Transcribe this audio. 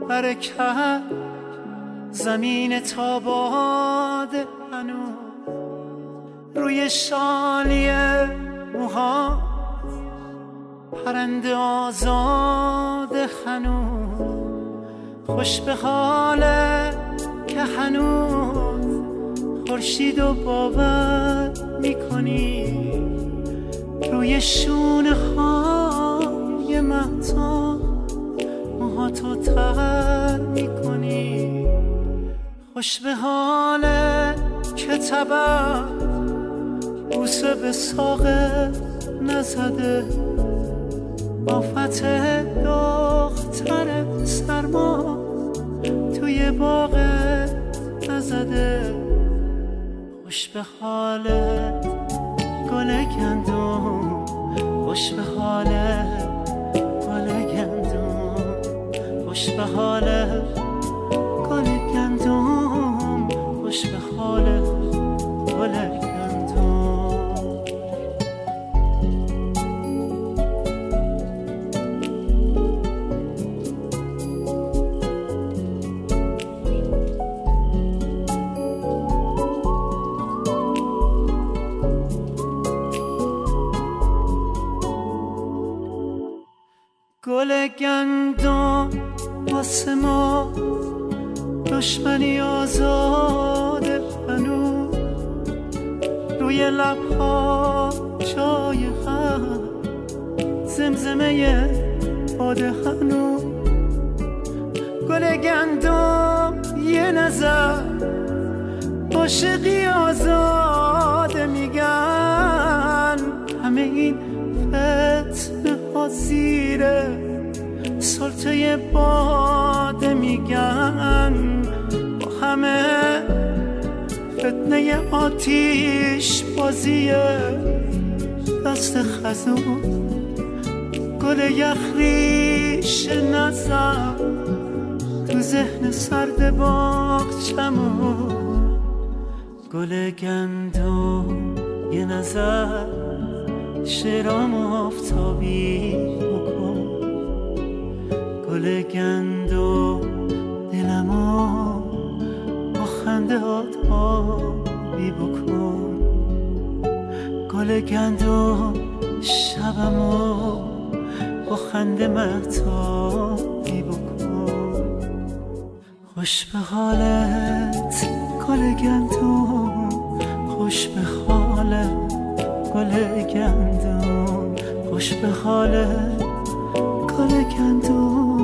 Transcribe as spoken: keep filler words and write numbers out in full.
حرکت زمین تاباد هنوز روی شالی موها پرنده آزاد هنوز خوش به حاله که هنوز خورشید و باور میکنی روی شونه های مهتاب موهاتو تر میکنی خوش به حاله که طبع بوسه به ساقه نزده آفت دختر سرما توی باغ نزده خوش به حالت گل گندم خوش به حالت گل گندم خوش به حالت گل گندم خوش به حالت گل گندم گل گندم واسه ما دشمنی آزاده هنوز روی لبها جای هم زمزمه باده هنوز گل گندم یه نظر عاشقی آزاده میگن همه این فتنه ها زیره سلطه باده میگن با همه فتنه آتیش بازیه دست خزون گل یخریش نزن تو ذهن سرد باغچمون گل گندم یه نظر شرام آفتابی بکن گل گندم دلمو با خنده هات آبی بکن گل گندم شبمو با خنده مهتابی بکن خوش به حالت گل گندم خوش به حالت گل گندم خوش به حالت گل گندم